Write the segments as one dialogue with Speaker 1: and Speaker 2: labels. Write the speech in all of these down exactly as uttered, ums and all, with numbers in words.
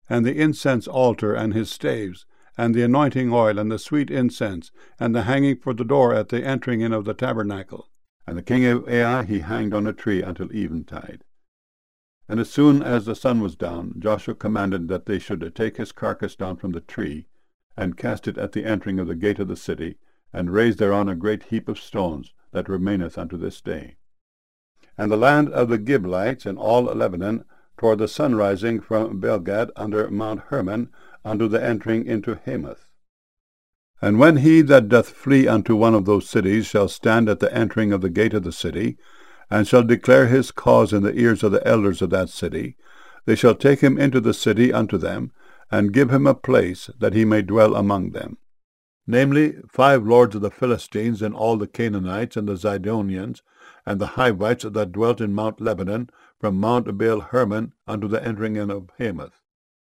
Speaker 1: and the incense altar and his staves, and the anointing oil, and the sweet incense, and the hanging for the door at the entering in of the tabernacle. And the king of Ai he hanged on a tree until eventide. And as soon as the sun was down, Joshua commanded that they should take his carcass down from the tree, and cast it at the entering of the gate of the city, and raise thereon a great heap of stones, that remaineth unto this day. And the land of the Gibeonites and all Lebanon, toward the sun rising from Belgad under Mount Hermon, unto the entering into Hamath. And when he that doth flee unto one of those cities shall stand at the entering of the gate of the city, and shall declare his cause in the ears of the elders of that city, they shall take him into the city unto them, and give him a place that he may dwell among them. Namely, five lords of the Philistines, and all the Canaanites, and the Zidonians, and the Hivites that dwelt in Mount Lebanon, from Mount Baal Hermon unto the entering in of Hamath.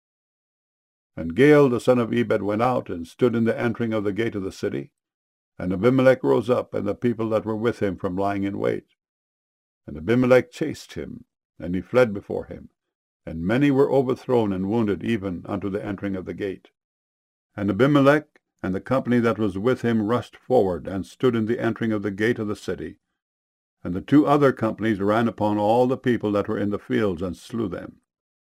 Speaker 1: And Gaal the son of Ebed went out, and stood in the entering of the gate of the city. And Abimelech rose up, and the people that were with him, from lying in wait. And Abimelech chased him, and he fled before him. And many were overthrown and wounded, even unto the entering of the gate. And Abimelech and the company that was with him rushed forward, and stood in the entering of the gate of the city. And the two other companies ran upon all the people that were in the fields, and slew them.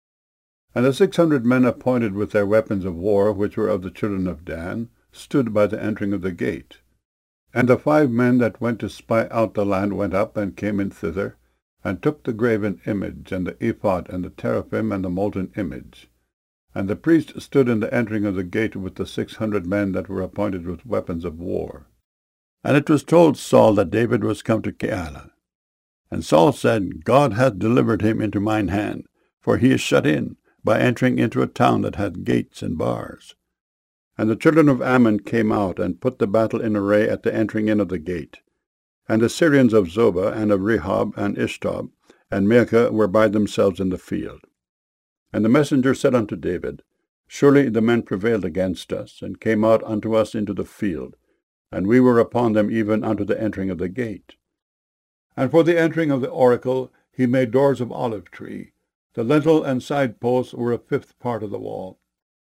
Speaker 1: And the six hundred men appointed with their weapons of war, which were of the children of Dan, stood by the entering of the gate. And the five men that went to spy out the land went up, and came in thither, and took the graven image, and the ephod, and the teraphim, and the molten image. And the priest stood in the entering of the gate with the six hundred men that were appointed with weapons of war. And it was told Saul that David was come to Keilah. And Saul said, God hath delivered him into mine hand, for he is shut in, by entering into a town that hath gates and bars. And the children of Ammon came out, and put the battle in array at the entering in of the gate. And the Syrians of Zobah, and of Rehob, and Ishtob, and Maacah were by themselves in the field. And the messenger said unto David, Surely the men prevailed against us, and came out unto us into the field, and we were upon them even unto the entering of the gate. And for the entering of the oracle he made doors of olive tree. The lintel and side posts were a fifth part of the wall.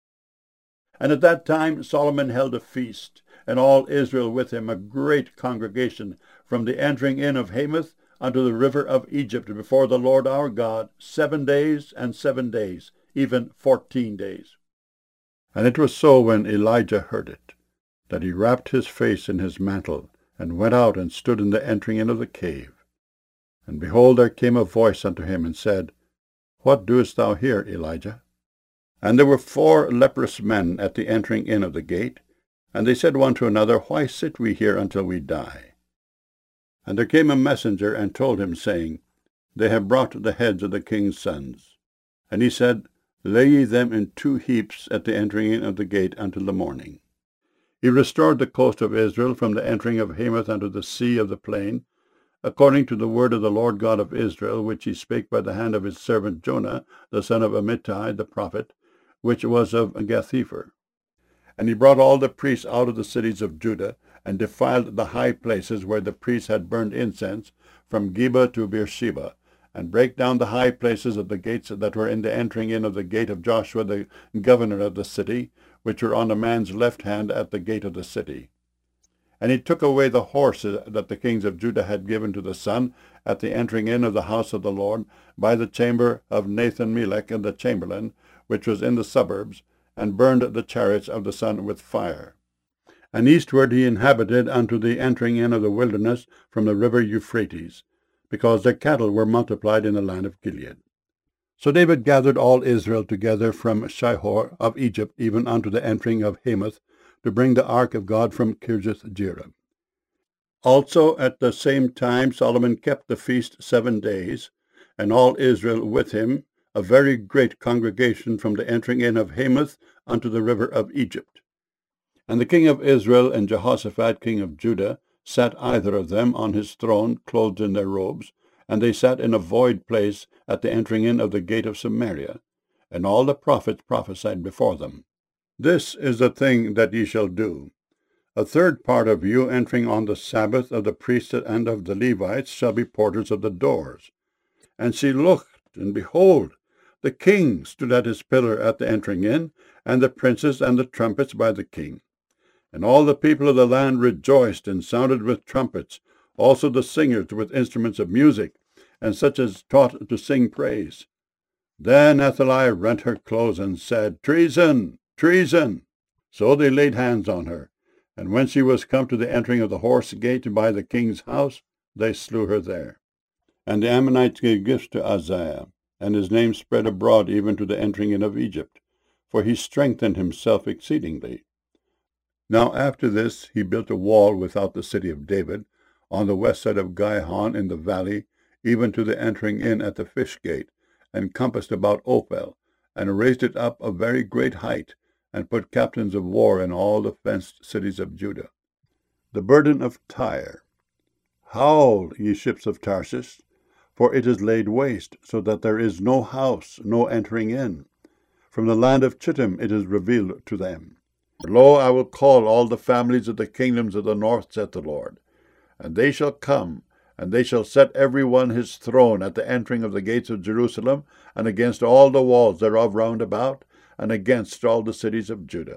Speaker 1: And at that time Solomon held a feast, and all Israel with him, a great congregation, from the entering in of Hamath unto the river of Egypt, before the Lord our God, seven days and seven days, even fourteen days. And it was so, when Elijah heard it, that he wrapped his face in his mantle, and went out and stood in the entering in of the cave. And behold, there came a voice unto him, and said, What doest thou here, Elijah? And there were four leprous men at the entering in of the gate, and they said one to another, Why sit we here until we die? And there came a messenger, and told him, saying, They have brought the heads of the king's sons. And he said, Lay ye them in two heaps at the entering in of the gate until the morning. He restored the coast of Israel from the entering of Hamath unto the sea of the plain, according to the word of the Lord God of Israel, which he spake by the hand of his servant Jonah, the son of Amittai the prophet, which was of Gath-hepher. And he brought all the priests out of the cities of Judah, and defiled the high places where the priests had burned incense, from Geba to Beersheba, and brake down the high places of the gates that were in the entering in of the gate of Joshua the governor of the city, which were on a man's left hand at the gate of the city. And he took away the horses that the kings of Judah had given to the sun at the entering in of the house of the Lord, by the chamber of Nathan-melech and the chamberlain, which was in the suburbs, and burned the chariots of the sun with fire. And eastward he inhabited unto the entering in of the wilderness from the river Euphrates, because their cattle were multiplied in the land of Gilead. So David gathered all Israel together from Shihor of Egypt, even unto the entering of Hamath, to bring the ark of God from Kirjath-jearim. Also at the same time Solomon kept the feast seven days, and all Israel with him, a very great congregation, from the entering in of Hamath unto the river of Egypt. And the king of Israel and Jehoshaphat king of Judah sat either of them on his throne, clothed in their robes, and they sat in a void place at the entering in of the gate of Samaria, and all the prophets prophesied before them. This is the thing that ye shall do. A third part of you entering on the Sabbath of the priests and of the Levites shall be porters of the doors. And she looked, and behold, The king stood at his pillar at the entering in, and the princes and the trumpets by the king. And all the people of the land rejoiced and sounded with trumpets, also the singers with instruments of music, and such as taught to sing praise. Then Athaliah rent her clothes and said, Treason! Treason! So they laid hands on her. And when she was come to the entering of the horse gate by the king's house, they slew her there. And the Ammonites gave gifts to Uzziah, and his name spread abroad even to the entering in of Egypt, for he strengthened himself exceedingly. Now after this he built a wall without the city of David, on the west side of Gihon in the valley, even to the entering in at the fish gate, and compassed about Ophel, and raised it up a very great height, and put captains of war in all the fenced cities of Judah. The burden of Tyre. Howl, ye ships of Tarshish, for it is laid waste, so that there is no house, no entering in. From the land of Chittim it is revealed to them. Lo, I will call all the families of the kingdoms of the north, saith the Lord. And they shall come, and they shall set every one his throne at the entering of the gates of Jerusalem, and against all the walls thereof round about, and against all the cities of Judah.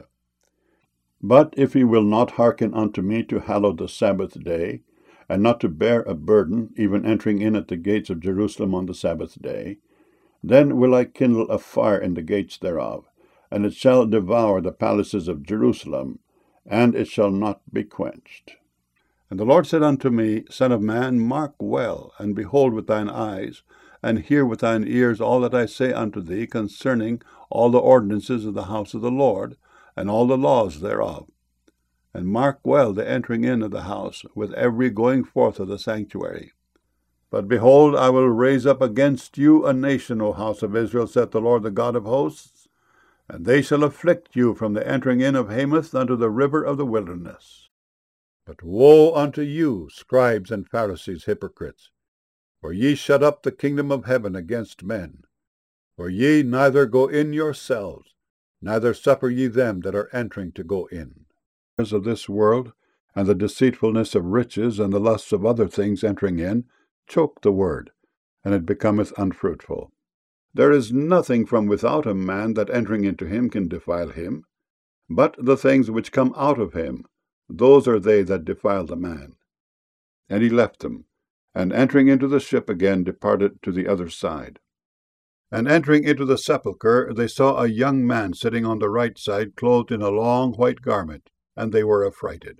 Speaker 1: But if he will not hearken unto me to hallow the Sabbath day, and not to bear a burden, even entering in at the gates of Jerusalem on the Sabbath day, then will I kindle a fire in the gates thereof, and it shall devour the palaces of Jerusalem, and it shall not be quenched. And the Lord said unto me, Son of man, mark well, and behold with thine eyes, and hear with thine ears all that I say unto thee concerning all the ordinances of the house of the Lord, and all the laws thereof. And mark well the entering in of the house, with every going forth of the sanctuary. But behold, I will raise up against you a nation, O house of Israel, saith the Lord, the God of hosts, and they shall afflict you from the entering in of Hamath unto the river of the wilderness. But woe unto you, scribes and Pharisees, hypocrites! For ye shut up the kingdom of heaven against men. For ye neither go in yourselves, neither suffer ye them that are entering to go in. Of this world, and the deceitfulness of riches, and the lusts of other things entering in, choke the word, and it becometh unfruitful. There is nothing from without a man that entering into him can defile him, but the things which come out of him, those are they that defile the man. And he left them, and entering into the ship again departed to the other side. And entering into the sepulchre, they saw a young man sitting on the right side, clothed in a long white garment, and they were affrighted.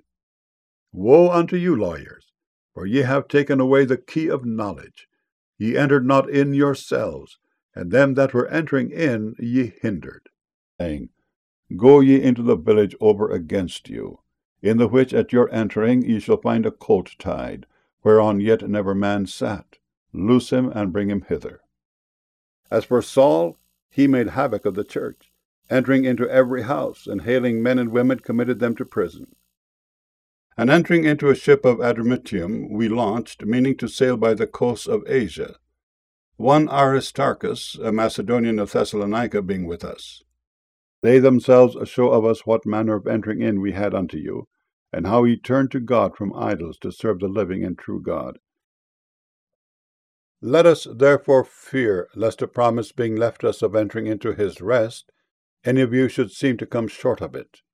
Speaker 1: Woe unto you, lawyers! For ye have taken away the key of knowledge. Ye entered not in yourselves, and them that were entering in ye hindered, saying, Go ye into the village over against you, in the which at your entering ye shall find a colt tied, whereon yet never man sat. Loose him, and bring him hither. As for Saul, he made havoc of the church, entering into every house, and hailing men and women committed them to prison. And entering into a ship of Adramyttium, we launched, meaning to sail by the coasts of Asia, one Aristarchus, a Macedonian of Thessalonica, being with us. They themselves show of us what manner of entering in we had unto you, and how ye turned to God from idols to serve the living and true God. Let us therefore fear, lest a promise being left us of entering into his rest, any of you should seem to come short of it.